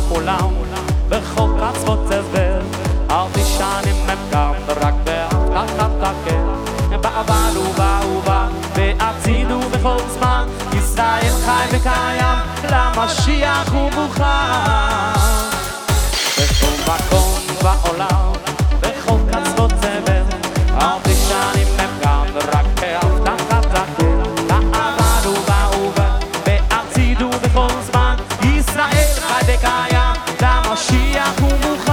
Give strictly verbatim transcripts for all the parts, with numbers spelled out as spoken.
בעולם, בכל קצוות תבל, אל תשענים הם גם רק בהבטחת הקר. בעבר ובהווה, בעתיד ובכל זמן, ישראל חי וקיים, למשיח הוא מוכן. בכל מקום בעולם, בכל קצוות תבל, אל תשענים הם גם רק בהבטחת הקר. בעבר ובהווה, בעתיד ובכל זמן, ישראל חי וקיים, למשיח הוא מוכן.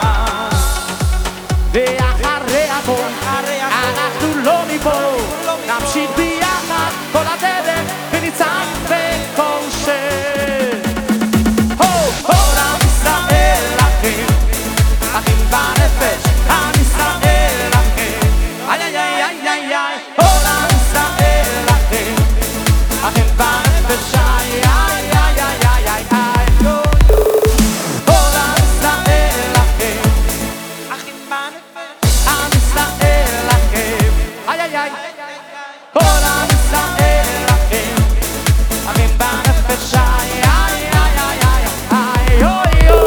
ואחרי הכל, אנחנו לא ניפול, נמשיך ביחד כל הדרך ונצעק בכל שם. כל עם ישראל אחים, אחים בנפש, עם ישראל אחים, איי איי איי איי איי. כל עם ישראל אחים, אחים בנפש, איי איי איי איי איי איי. כל עם ישראל אחים, אחים בנפש, עם ישראל אחים, איי איי איי. כל עם ישראל אחים, אחים בנפש, איי איי איי איי איי איי איי.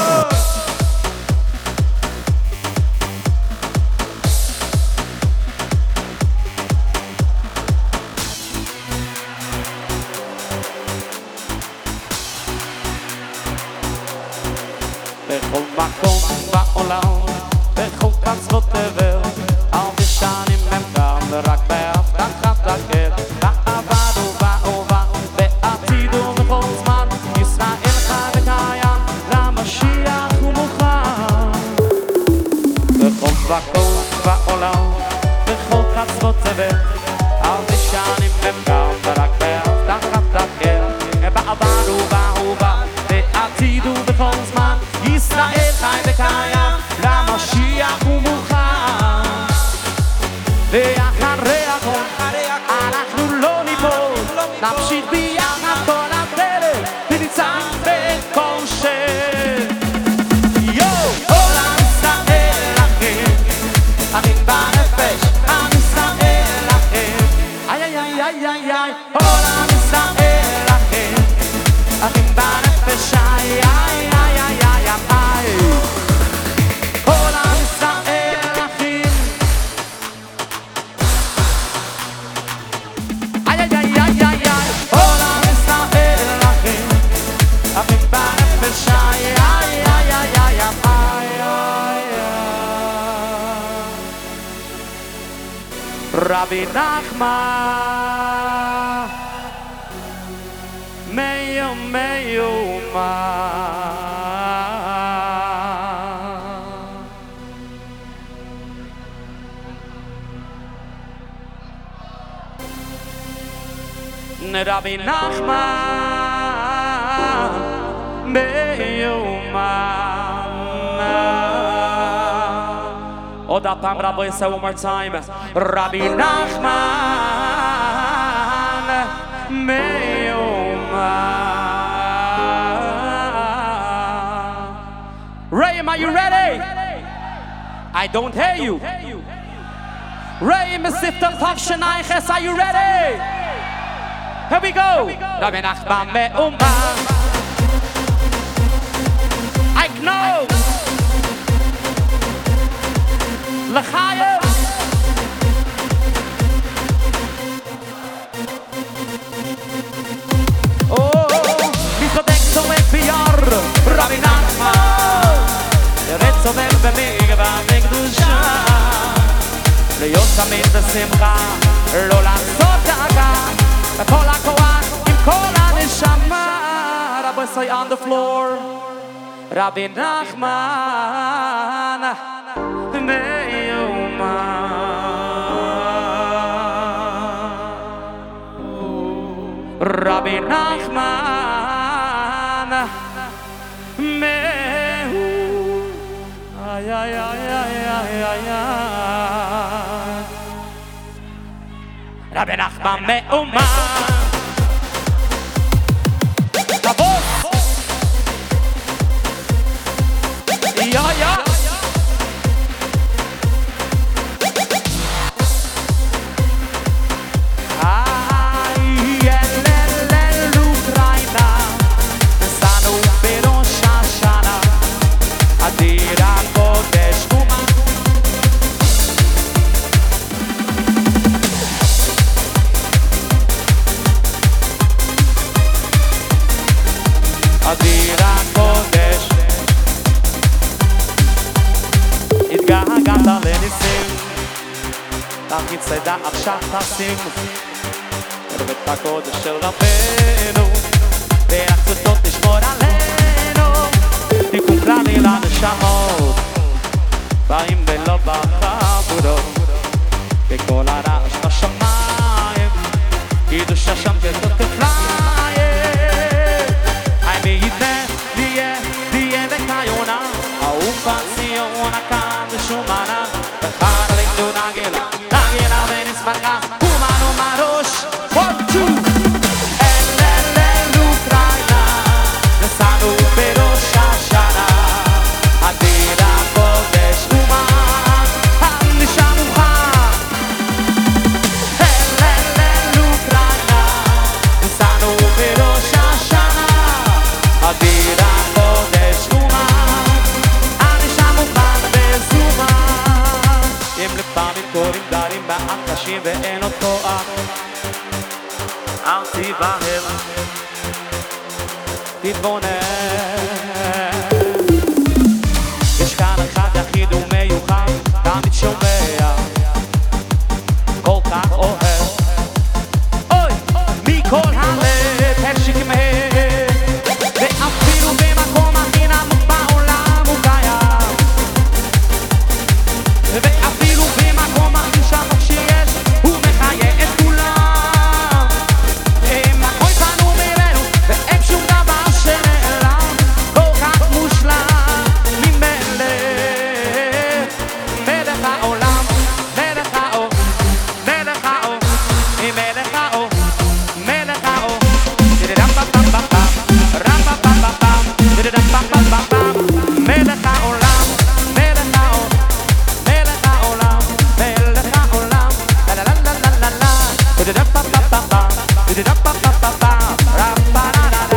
בכל מקום בעולם, בכל קצוות תבל, אל תשענים הם גם רק בהבטחת הקר. בעבר ובהווה, בעתיד ובכל זמן, ישראל חי וקיים, למשיח הוא מוכן. בכל מקום בעולם, בכל קצוות תבל, אל תשענים הם גם רק בהבטחת הקר. בעבר ובהווה, בעתיד ובכל זמן, ישראל חי וקיים, למשיח הוא מוכן. ואחרי הכל, אנחנו לא ניפול, נמשיך ביחד כל הדרך ונצעק בכל שם. יו! כל עם ישראל אחים, אחים בנפש, עם ישראל אחים, איי איי איי איי איי איי. כל עם ישראל אחים, אחים בנפש, איי איי איי איי איי איי. כל עם ישראל אחים, איי איי איי איי איי איי. כל עם ישראל אחים, אחים בנפש, איי איי איי איי איי איי איי. רבי נחמן מיום מיומה, רבי נחמן מיומה. עוד הפעם רבו יעשה one more time. רבי נחמן מיומה. Ray, are you ready? I don't hear you. Ray, Mesifta Tavshanayches, are you ready? Here we go. Rabbi Nachman me'uma. I know. L'chaim. Oh, mi chodek so ekviar, Rabbi Nachman. ירד צומר במגבה מקדושה, להיות תמיד בשמחה, לא לעשות דאגה, בכל הכוח עם כל הנשמה. רבי say on the floor, רבי נחמן מיומה. רבי נחמן מיומה. Ay, ay, ay, ay, ay, ay, ay. Rabbi Nachman me'uma. Davos. Ja, ja. Ay, el, el, el, Ukraina. Stanu per un אדיר הקודש התגעגעת לניסים תגיד צידה עכשיו תשים בבית הקודש של רבנו והקצותות נשמור עלינו תיקון כללי לנשמות באים ולא בחבורות בכל הרעש בשמיים קידוש השם כזאת כפליים אני יתנה תהיה תהיה דקיונה אהובה ציונה כאן ושומנה וחד עלינו נגילה נגילה ונשמחה אומנו מראש one two אל אל אל אוקראינה נסענו בראש השנה אדיר הקודש אומן הנשמוכה אל אל אל אוקראינה נסענו בראש השנה אדיר הקודש אומן הנשמוכה בזומן אם לפעמים קוראים דברים מעט קשים ואין עוד כוח אל תיבהל תתבונן יש כאן אחד יחיד ומיוחד תמיד שומע כל כך אוהב אוי מכל הלב הרשיק מהר ואפילו במקום הכי נמוך בעולם הוא קיים ואפילו במקום הכי שמח שיש הוא מחיה את כולם הם הכל פנו ממנו ואין שום דבר שנעלם כל כך מושלם ממלך מלך העולם מלך האור מלך האור מלך האור מלך האור מלך העולם מלך האור מלך העולם מלך העולם לה לה לה לה לה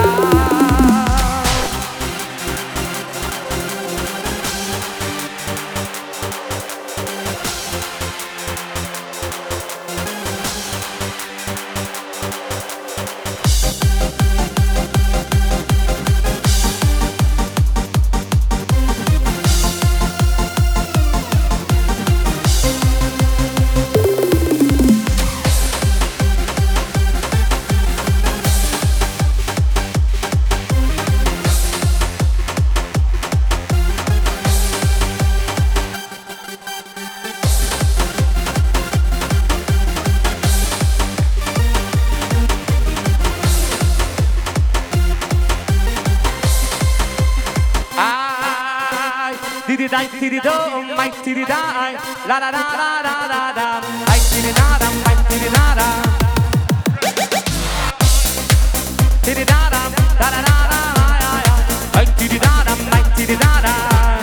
Tididai, tidido, my tididai, la la la la la la la, I tididada, my tididada, tididada, la la la la la, I tididada, my tididada.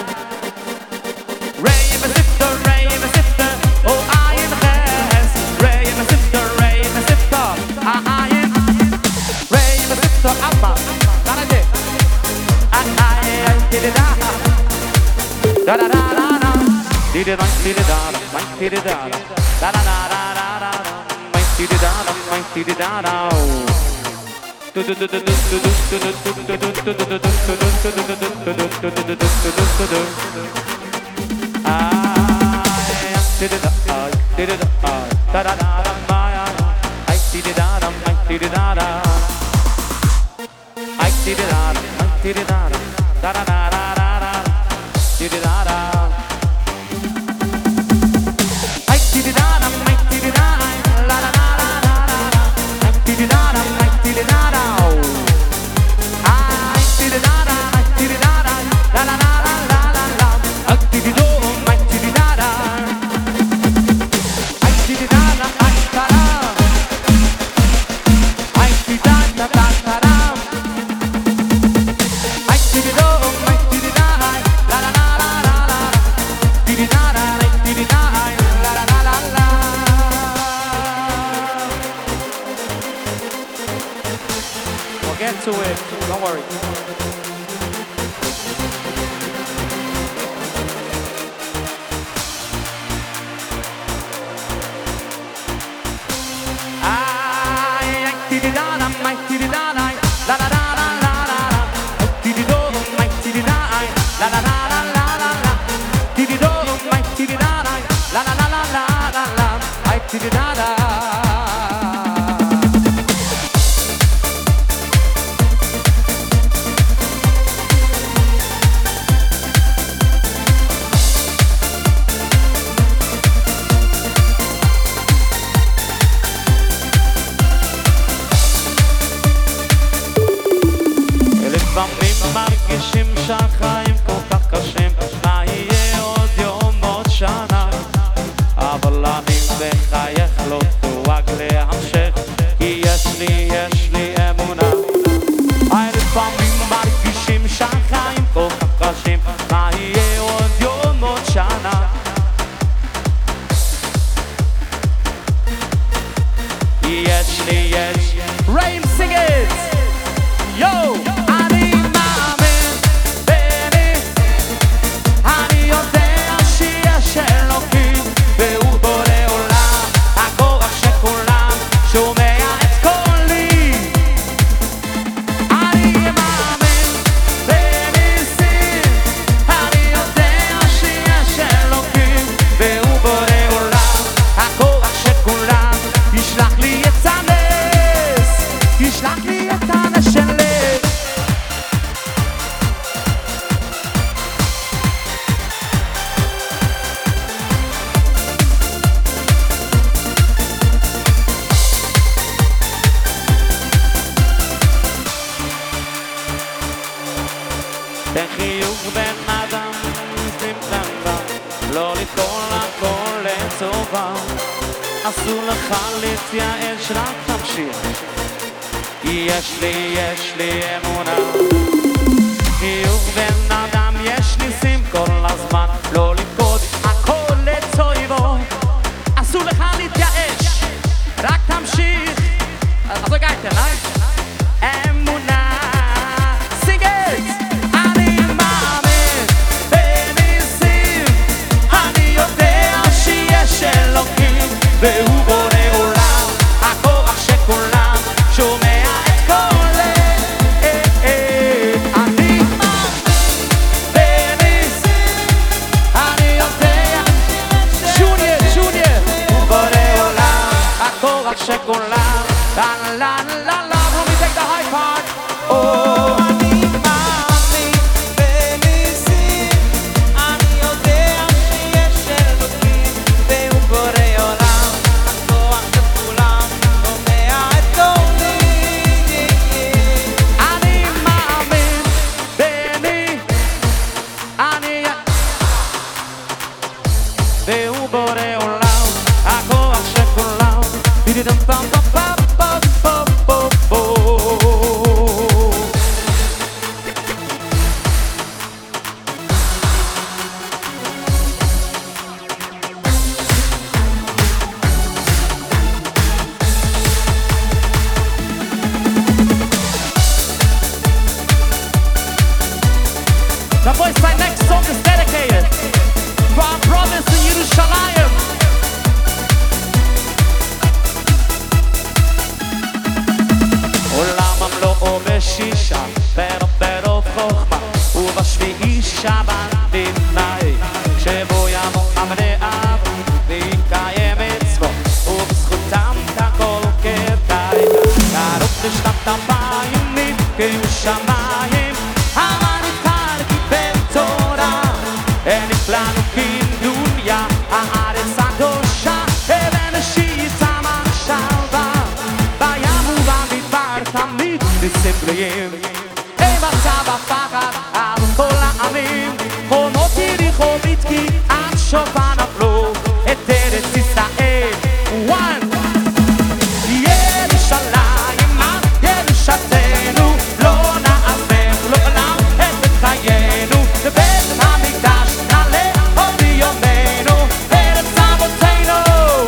Ray and my sister, Ray and my sister, oh I am Ches. Ray and my sister, Ray and my sister, I am Ray and my sister, Abba, la la la, I I tididada. Da da da da da, dee da dee da da, my dee da da, da da da da da da, my dee da da, my dee da da. Do do do do do do do do do do do do do do. Ah, dee da da, dee da da, da da da da, my I dee da da, my dee da da. I dee da da, my dee da da, da da da da da. Tididada I tididada, I tididada, la la la la la la I tididada, I tididada I tididada, I tididada, la la la la la la la I tidido, I tididada I tididada, I tara I tidada, ta tara I tidido, I tididada, la la la We'll get to it, don't worry. I tididada, my tididada, la la la la la la. I לי יש. Rain, sing it! יו! אני מאמין בני, אני יודע שיש אלוקים והוא בורא עולם, הכוח שכולם שומע את קולי. אני מאמין בניסים, אני יודע שיש אלוקים והוא בורא עולם, הכוח שכולם ישלח לי את הנס, ישלח לי את הנס שלי. בחיוך בן אדם שים טנטה, לא לקרוא לכל לטובה, אסור לך להתייאש, רק תמשיך. יש לי, יש לי אמונה. חיוך בן אדם יש ניסים כל הזמן, לא לקרוא הכל לטובה, אסור לך להתייאש, רק תמשיך. אז הגעתם, אה? אמונה. Sing it! אני מאמין בניסים, אני יודע שיש אלוקים והוא בורא עולם, הכוח שכולם שומע את קולי. אני מאמין בניסים, אני יודע ג'וניור, ג'וניור, הוא בורא עולם, הכוח שכולם. לה לה לה לה, let me take the high part. Oh, אני מאמין בניסים, אני יודע שיש אלוקים והוא בורא עולם, הכוח שכולם שומע את קולי. אני מאמין בני, אני והוא בורא עולם, הכוח שכולם. בידידם פם פם פם פם פם פם פם. The voice line next song is dedicated to our brothers in Yerushalayim. עולם מלואו בשישה, ברוב ברוב חוכמה, ובשביעי שבת בתנאי, שבו יבוא אמרי אב ויקיים מצוות, ובזכותם הכל כדאי. קרוב לשנת הבאים נתקעו שמיים, המנכ"ל קיבל תורה, העניק לנו קינוניה, הארץ הקדושה, ובראשית המחשבה, בים ובמדבר תמיד ניסים גלויים. אין מצב הפחד על כל העמים, חומות יריחו בדקי עד שופע נפלו את ארץ ישראל. One. ירושלים את ירושתנו, לא נעזב לעולם את חיינו, לבית המקדש נעלה עוד ביומנו, ארץ אבותינו.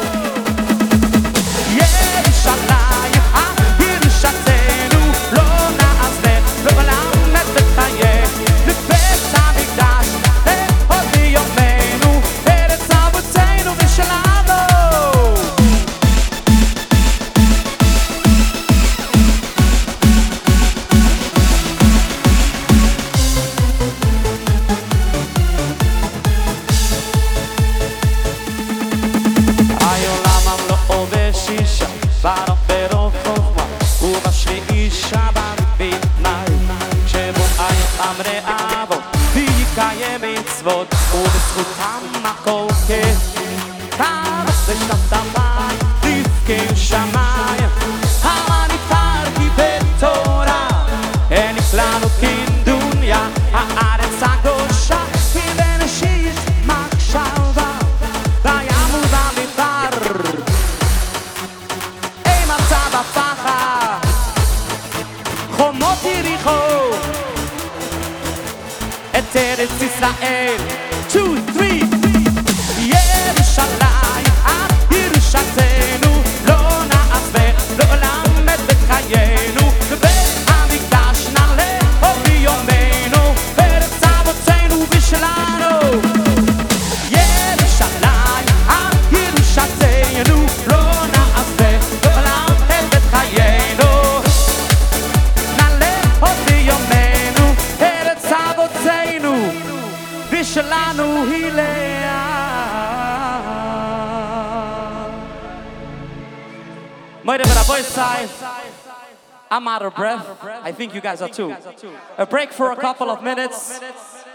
ירושלים את ירושתנו, לא נעזב לעולם את חיינו, לבית המקדש נעלה עוד ביומנו, ארץ אבותינו ושלנו. העולם המלואו בשישה, ברוב ברוב חוכמה, ובשביעי שבת בתנאי, שבו היו אמרי אבות ויקיים מצוות, ובזכותם הכל כדאי. בשנת הבאים נתקעו שמיים, המנכ"ל קיבל תורה, העניק לנו קינוניה, הארץ הקדושה, ובראשית מחשבה, בים ובמדבר. אין מצב הפחד, חומות יריחו את ארץ ישראל. two, three. ירושלים את ירושתנו, לא נעזב לעולם west side. I'm out of breath. I think you guys are too. A break for a couple of minutes.